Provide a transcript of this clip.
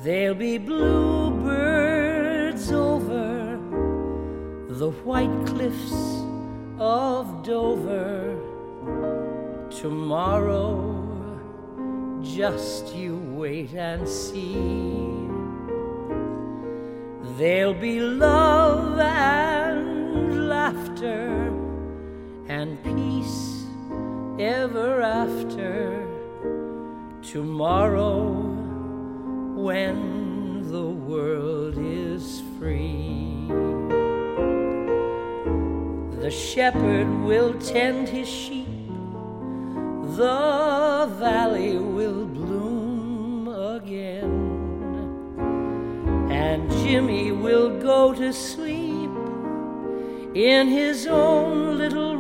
There'll be bluebirds over the white cliffs of Dover. Tomorrow, just you wait and see. There'll be love and laughter and peace ever after. Tomorrow, when the world is free. The shepherd will tend his sheep, the valley will bloom again, and Jimmy will go to sleep in his own little